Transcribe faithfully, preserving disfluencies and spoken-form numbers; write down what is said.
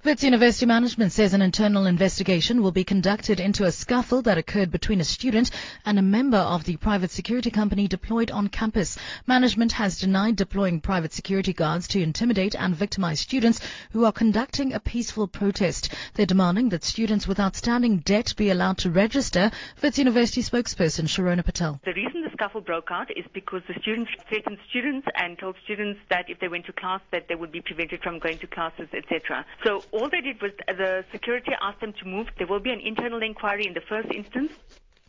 Wits University Management says an internal investigation will be conducted into a scuffle that occurred between a student and a member of the private security company deployed on campus. Management has denied deploying private security guards to intimidate and victimize students who are conducting a peaceful protest. They're demanding that students with outstanding debt be allowed to register. Wits University spokesperson Sharona Patel. The reason the scuffle broke out is because the students threatened students and told students that if they went to class that they would be prevented from going to classes, et cetera. So all they did was the security asked them to move. There will be an internal inquiry in the first instance.